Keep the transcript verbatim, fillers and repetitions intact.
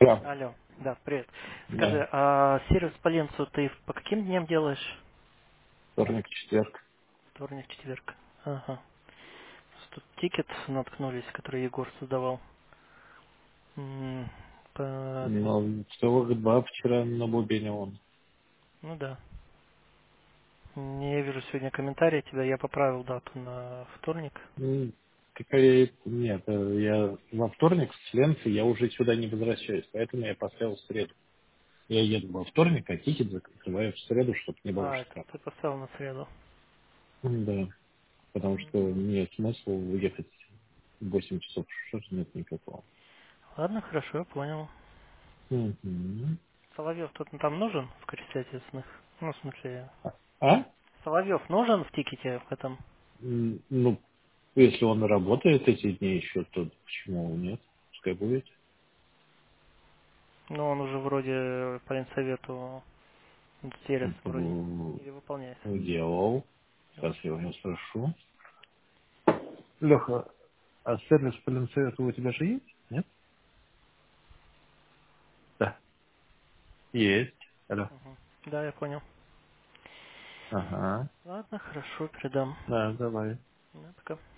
Да, Алло, да, привет. да, Скажи, а сервис по Ленцу ты по каким дням делаешь? вторник, четверг. Вторник, четверг. Ага. Тут тикет наткнулись, который Егор создавал. М, по- Но целых два вчера на Бубене он. Ну да. М, Я вижу сегодня комментарий тебя, я поправил дату на вторник. М, Какая... Нет, э, я во вторник с Ленцы я уже сюда не возвращаюсь, поэтому я поставил в среду. Я еду во вторник, а тикет закрываю в среду, чтобы не было А, это штрафа. ты поставил на среду. М, Да, потому что Мгм. нет смысла уехать в восемь часов, что ж нет никакого. Ладно, хорошо, я понял. Мгм. Соловьев тут там нужен в качестве ответственных? Ну, в смысле, А? А? Соловьев нужен в тикете в этом? М, Ну, если он работает эти дни еще, то почему нет? Пускай будет. Ну, он уже вроде по инсовету сервис вроде М, или выполняет. Делал. Сейчас Делал. я у него спрошу. Леха, а сервис по Линцевету у тебя же есть? Нет? Да. Есть. Алло. Мгм. Да, я понял. Ага. Ладно, хорошо, передам. Да, давай. Да, пока.